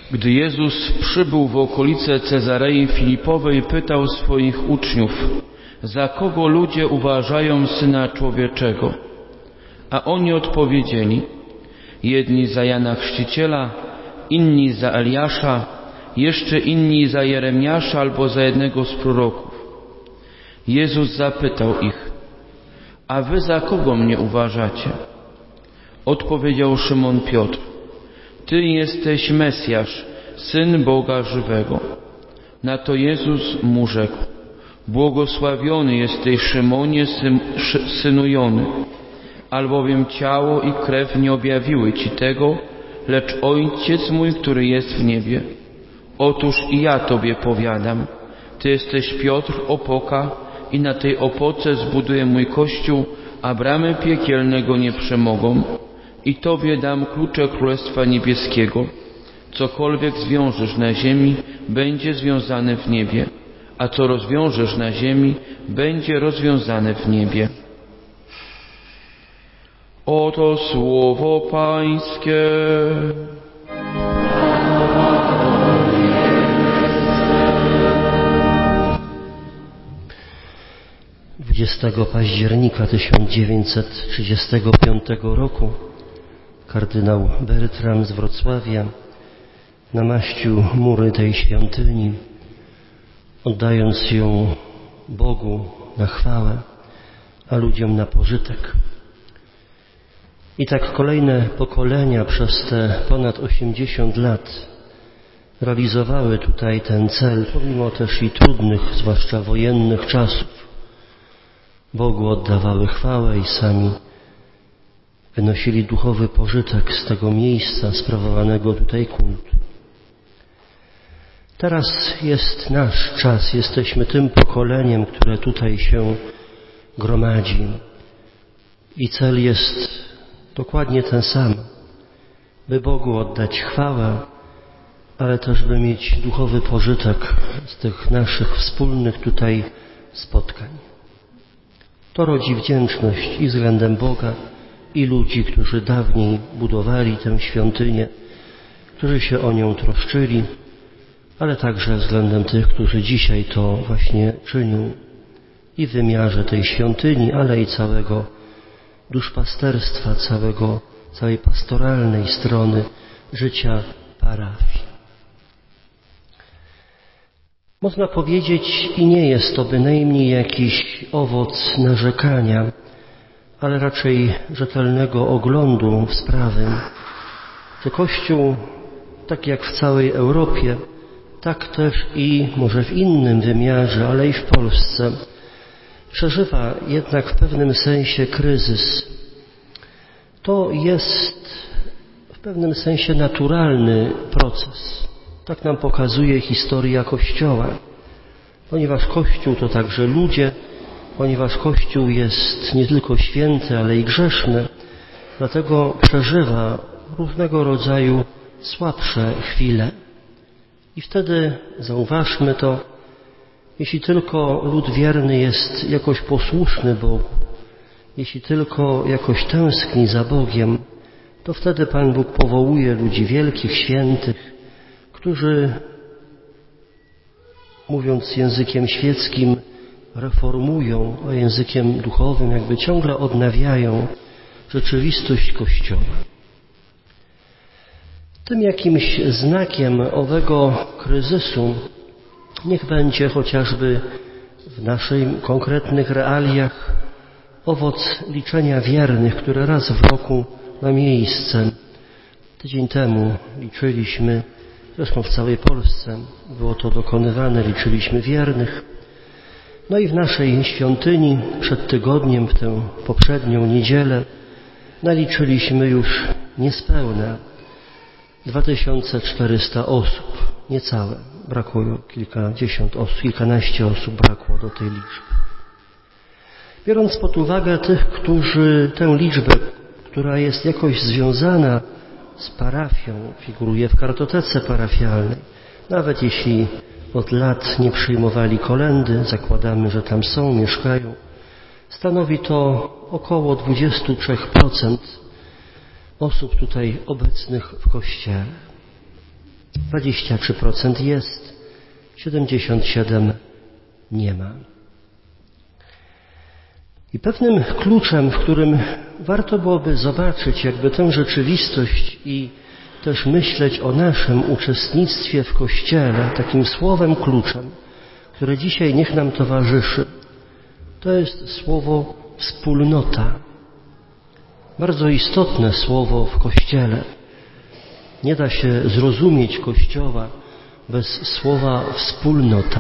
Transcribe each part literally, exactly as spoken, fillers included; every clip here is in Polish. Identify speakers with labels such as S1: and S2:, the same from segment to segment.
S1: Gdy Jezus przybył w okolice Cezarei Filipowej, pytał swoich uczniów: za kogo ludzie uważają Syna Człowieczego? A oni odpowiedzieli: jedni za Jana Chrzciciela, inni za Eliasza, jeszcze inni za Jeremiasza albo za jednego z proroków. Jezus zapytał ich: a wy za kogo mnie uważacie? Odpowiedział Szymon Piotr: Ty jesteś Mesjasz, Syn Boga żywego. Na to Jezus mu rzekł: błogosławiony jesteś, Szymonie, synu Jony, albowiem ciało i krew nie objawiły ci tego, lecz Ojciec mój, który jest w niebie. Otóż i ja tobie powiadam, ty jesteś Piotr, opoka, i na tej opoce zbuduję mój kościół, a bramy piekielne go nie przemogą. I tobie dam klucze Królestwa Niebieskiego. Cokolwiek zwiążesz na ziemi, będzie związane w niebie, a co rozwiążesz na ziemi, będzie rozwiązane w niebie. Oto słowo Pańskie.
S2: dwudziestego października tysiąc dziewięćset trzydziestego piątego roku kardynał Bertram z Wrocławia namaścił mury tej świątyni, oddając ją Bogu na chwałę, a ludziom na pożytek. I tak kolejne pokolenia przez te ponad osiemdziesiąt lat realizowały tutaj ten cel, pomimo też i trudnych, zwłaszcza wojennych czasów. Bogu oddawały chwałę i sami wynosili duchowy pożytek z tego miejsca sprawowanego tutaj kultu. Teraz jest nasz czas, jesteśmy tym pokoleniem, które tutaj się gromadzi. I cel jest dokładnie ten sam, by Bogu oddać chwałę, ale też by mieć duchowy pożytek z tych naszych wspólnych tutaj spotkań. To rodzi wdzięczność i względem Boga, i ludzi, którzy dawniej budowali tę świątynię, którzy się o nią troszczyli, ale także względem tych, którzy dzisiaj to właśnie czynią i w wymiarze tej świątyni, ale i całego duszpasterstwa, całego, całej pastoralnej strony życia parafii. Można powiedzieć, i nie jest to bynajmniej jakiś owoc narzekania, ale raczej rzetelnego oglądu sprawy, że Kościół, tak jak w całej Europie, tak też i może w innym wymiarze, ale i w Polsce, przeżywa jednak w pewnym sensie kryzys. To jest w pewnym sensie naturalny proces. Tak nam pokazuje historia Kościoła. Ponieważ Kościół to także ludzie, ponieważ Kościół jest nie tylko święty, ale i grzeszny, dlatego przeżywa różnego rodzaju słabsze chwile. I wtedy zauważmy to, jeśli tylko lud wierny jest jakoś posłuszny Bogu, jeśli tylko jakoś tęskni za Bogiem, to wtedy Pan Bóg powołuje ludzi wielkich, świętych, którzy, mówiąc językiem świeckim, reformują, a językiem duchowym jakby ciągle odnawiają rzeczywistość Kościoła. Tym jakimś znakiem owego kryzysu niech będzie chociażby w naszych konkretnych realiach owoc liczenia wiernych, które raz w roku ma miejsce. Tydzień temu liczyliśmy, zresztą w całej Polsce było to dokonywane, liczyliśmy wiernych. No i w naszej świątyni przed tygodniem, w tę poprzednią niedzielę, naliczyliśmy już niespełna dwa tysiące czterysta osób, niecałe. Brakło kilkadziesiąt osób, kilkanaście osób brakło do tej liczby. Biorąc pod uwagę tych, którzy tę liczbę, która jest jakoś związana z parafią, figuruje w kartotece parafialnej, nawet jeśli od lat nie przyjmowali kolędy, zakładamy, że tam są, mieszkają, stanowi to około dwadzieścia trzy procent osób tutaj obecnych w Kościele. dwadzieścia trzy procent jest, siedemdziesiąt siedem procent nie ma. I pewnym kluczem, w którym warto byłoby zobaczyć jakby tę rzeczywistość i też myśleć o naszym uczestnictwie w Kościele, takim słowem kluczem, które dzisiaj niech nam towarzyszy, to jest słowo wspólnota. Bardzo istotne słowo w Kościele. Nie da się zrozumieć Kościoła bez słowa wspólnota.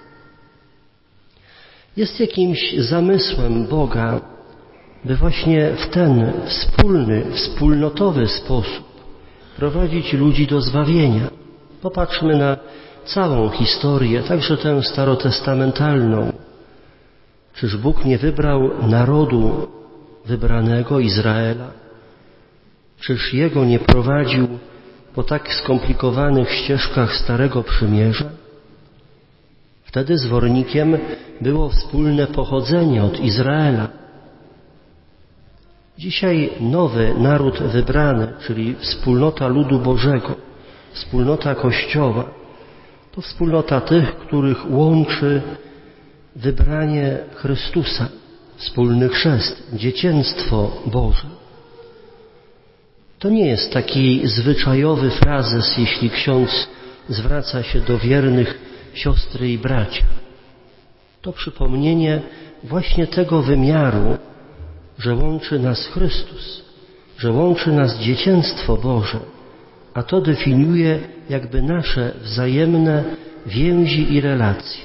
S2: Jest jakimś zamysłem Boga, by właśnie w ten wspólny, wspólnotowy sposób prowadzić ludzi do zbawienia. Popatrzmy na całą historię, także tę starotestamentalną. Czyż Bóg nie wybrał narodu wybranego Izraela? Czyż Jego nie prowadził po tak skomplikowanych ścieżkach Starego Przymierza? Wtedy zwornikiem było wspólne pochodzenie od Izraela. Dzisiaj nowy naród wybrany, czyli wspólnota ludu Bożego, wspólnota Kościoła, to wspólnota tych, których łączy wybranie Chrystusa, wspólny chrzest, dziecięctwo Boże. To nie jest taki zwyczajowy frazes, jeśli ksiądz zwraca się do wiernych siostry i bracia. To przypomnienie właśnie tego wymiaru, że łączy nas Chrystus, że łączy nas dziecięctwo Boże, a to definiuje jakby nasze wzajemne więzi i relacje.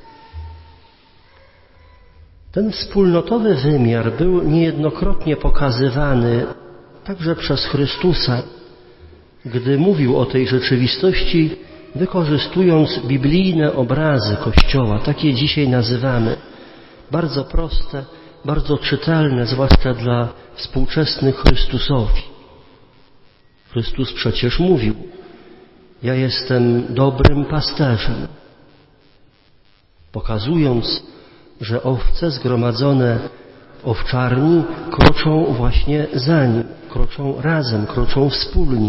S2: Ten wspólnotowy wymiar był niejednokrotnie pokazywany także przez Chrystusa, gdy mówił o tej rzeczywistości, wykorzystując biblijne obrazy Kościoła, takie dzisiaj nazywamy, bardzo proste, bardzo czytelne, zwłaszcza dla współczesnych Chrystusowi. Chrystus przecież mówił: ja jestem dobrym pasterzem, pokazując, że owce zgromadzone w owczarni kroczą właśnie za Nim, kroczą razem, kroczą wspólnie.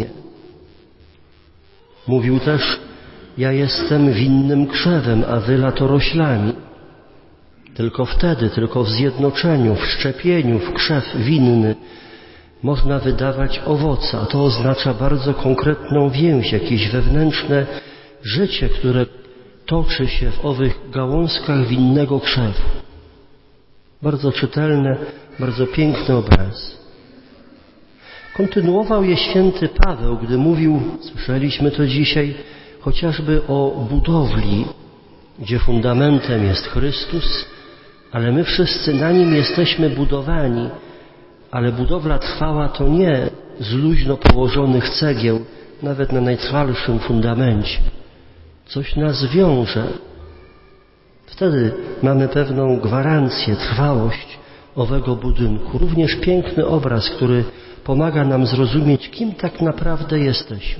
S2: Mówił też: ja jestem winnym krzewem, a wy latoroślami. Tylko wtedy, tylko w zjednoczeniu, w szczepieniu, w krzew winny można wydawać owoce, a to oznacza bardzo konkretną więź, jakieś wewnętrzne życie, które toczy się w owych gałązkach winnego krzewu. Bardzo czytelne, bardzo piękny obraz. Kontynuował je święty Paweł, gdy mówił, słyszeliśmy to dzisiaj, chociażby o budowli, gdzie fundamentem jest Chrystus, ale my wszyscy na Nim jesteśmy budowani, ale budowla trwała to nie z luźno położonych cegieł, nawet na najtrwalszym fundamencie. Coś nas wiąże. Wtedy mamy pewną gwarancję, trwałość owego budynku. Również piękny obraz, który pomaga nam zrozumieć, kim tak naprawdę jesteśmy.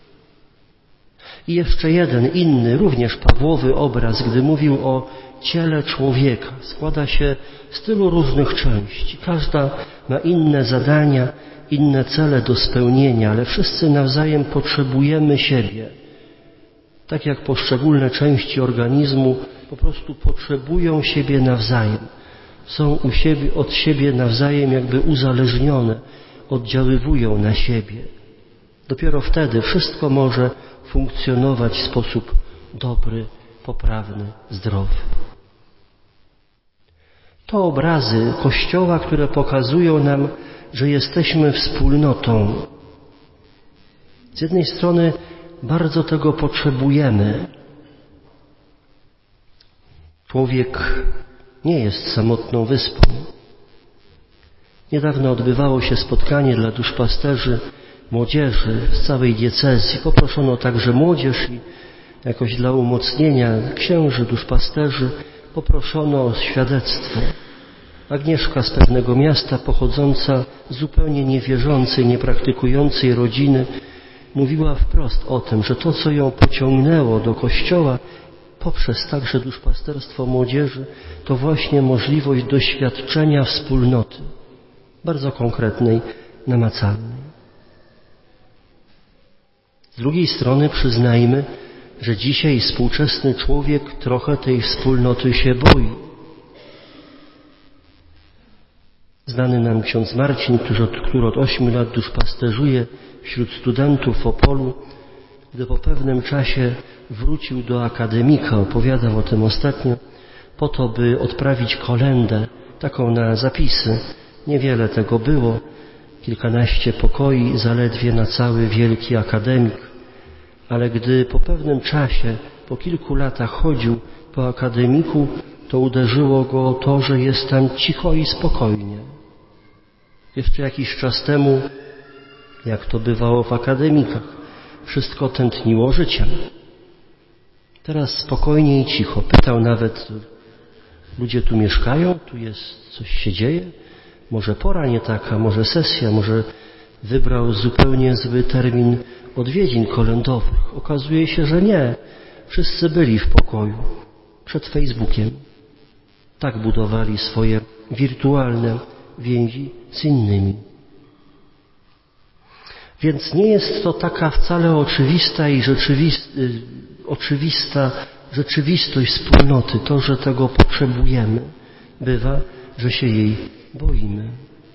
S2: I jeszcze jeden inny, również Pawłowy obraz, gdy mówił o ciele człowieka. Składa się z tylu różnych części. Każda ma inne zadania, inne cele do spełnienia, ale wszyscy nawzajem potrzebujemy siebie. Tak jak poszczególne części organizmu po prostu potrzebują siebie nawzajem. Są u siebie, od siebie nawzajem jakby uzależnione, oddziaływują na siebie. Dopiero wtedy wszystko może funkcjonować w sposób dobry, poprawny, zdrowy. To obrazy Kościoła, które pokazują nam, że jesteśmy wspólnotą. Z jednej strony bardzo tego potrzebujemy. Człowiek nie jest samotną wyspą. Niedawno odbywało się spotkanie dla duszpasterzy, młodzieży z całej diecezji. Poproszono także młodzież i jakoś dla umocnienia księży, duszpasterzy poproszono o świadectwo. Agnieszka z pewnego miasta, pochodząca z zupełnie niewierzącej, niepraktykującej rodziny, mówiła wprost o tym, że to, co ją pociągnęło do Kościoła poprzez także duszpasterstwo młodzieży, to właśnie możliwość doświadczenia wspólnoty, bardzo konkretnej, namacalnej. Z drugiej strony przyznajmy, że dzisiaj współczesny człowiek trochę tej wspólnoty się boi. Znany nam ksiądz Marcin, który od, który od ośmiu lat duszpasterzuje wśród studentów w Opolu, gdy po pewnym czasie wrócił do akademika, opowiadał o tym ostatnio, po to, by odprawić kolędę, taką na zapisy. Niewiele tego było, kilkanaście pokoi zaledwie na cały wielki akademik. Ale gdy po pewnym czasie, po kilku latach chodził po akademiku, to uderzyło go to, że jest tam cicho i spokojnie. Jeszcze jakiś czas temu, jak to bywało w akademikach, wszystko tętniło życiem. Teraz spokojnie i cicho. Pytał nawet, ludzie tu mieszkają, tu jest, coś się dzieje? Może pora nie taka, może sesja, może wybrał zupełnie zły termin odwiedzin kolędowych. Okazuje się, że nie. Wszyscy byli w pokoju, przed Facebookiem. Tak budowali swoje wirtualne więzi z innymi. Więc nie jest to taka wcale oczywista i rzeczywista, oczywista rzeczywistość wspólnoty, to, że tego potrzebujemy. Bywa, że się jej boimy.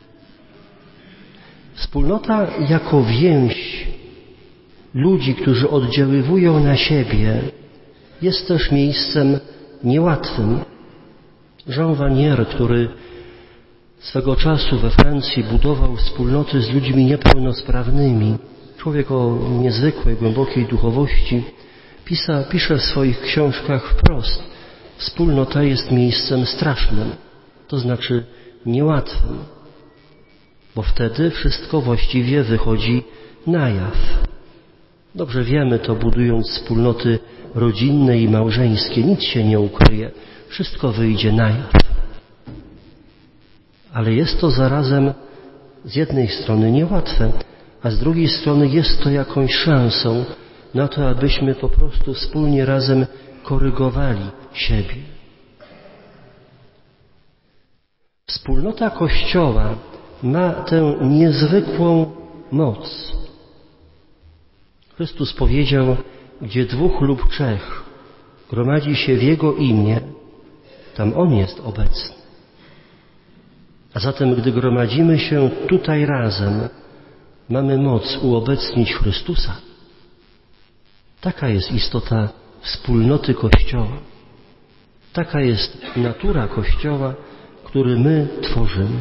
S2: Wspólnota jako więź ludzi, którzy oddziaływują na siebie, jest też miejscem niełatwym. Jean Vanier, który swego czasu we Francji budował wspólnoty z ludźmi niepełnosprawnymi, człowiek o niezwykłej, głębokiej duchowości, pisa, pisze w swoich książkach wprost: wspólnota jest miejscem strasznym, to znaczy niełatwym, bo wtedy wszystko właściwie wychodzi na jaw. Dobrze wiemy to, budując wspólnoty rodzinne i małżeńskie, nic się nie ukryje, wszystko wyjdzie na jaw. Ale jest to zarazem z jednej strony niełatwe, a z drugiej strony jest to jakąś szansą na to, abyśmy po prostu wspólnie razem korygowali siebie. Wspólnota Kościoła ma tę niezwykłą moc. Chrystus powiedział, gdzie dwóch lub trzech gromadzi się w Jego imię, tam On jest obecny. A zatem, gdy gromadzimy się tutaj razem, mamy moc uobecnić Chrystusa. Taka jest istota wspólnoty Kościoła. Taka jest natura Kościoła, który my tworzymy.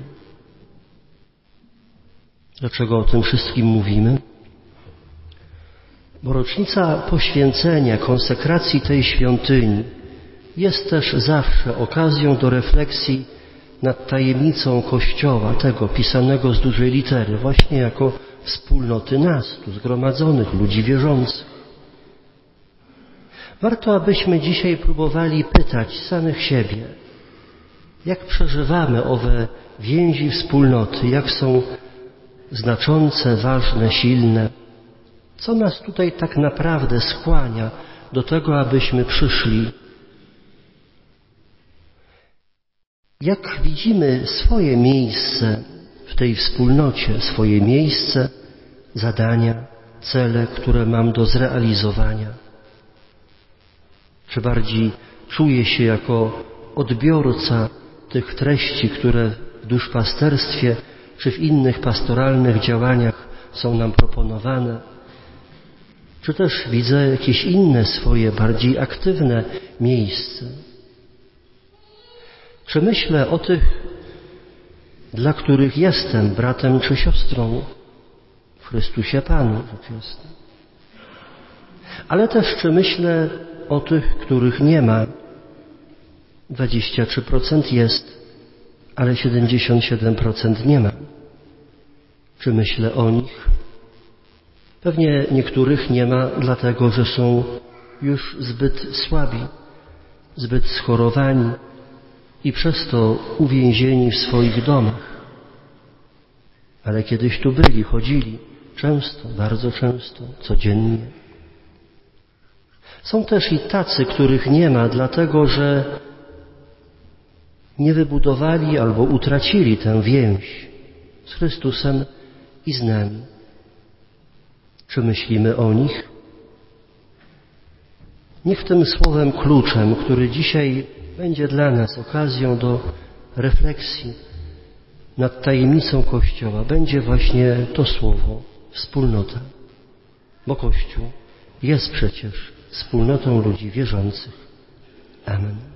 S2: Dlaczego o tym wszystkim mówimy? Bo rocznica poświęcenia, konsekracji tej świątyni jest też zawsze okazją do refleksji nad tajemnicą Kościoła, tego pisanego z dużej litery, właśnie jako wspólnoty nas, tu zgromadzonych, ludzi wierzących. Warto, abyśmy dzisiaj próbowali pytać samych siebie, jak przeżywamy owe więzi wspólnoty, jak są znaczące, ważne, silne. Co nas tutaj tak naprawdę skłania do tego, abyśmy przyszli? Jak widzimy swoje miejsce w tej wspólnocie, swoje miejsce, zadania, cele, które mam do zrealizowania? Czy bardziej czuję się jako odbiorca tych treści, które w duszpasterstwie czy w innych pastoralnych działaniach są nam proponowane? Czy też widzę jakieś inne swoje, bardziej aktywne miejsce? Czy myślę o tych, dla których jestem bratem czy siostrą w Chrystusie Panu, rzecz jasna? Ale też czy myślę o tych, których nie ma? dwadzieścia trzy procent jest, ale siedemdziesiąt siedem procent nie ma. Czy myślę o nich? Pewnie niektórych nie ma, dlatego że są już zbyt słabi, zbyt schorowani i przez to uwięzieni w swoich domach. Ale kiedyś tu byli, chodzili, często, bardzo często, codziennie. Są też i tacy, których nie ma, dlatego że nie wybudowali albo utracili tę więź z Chrystusem i z nami. Czy myślimy o nich? Niech tym słowem kluczem, który dzisiaj będzie dla nas okazją do refleksji nad tajemnicą Kościoła, będzie właśnie to słowo wspólnota. Bo Kościół jest przecież wspólnotą ludzi wierzących. Amen.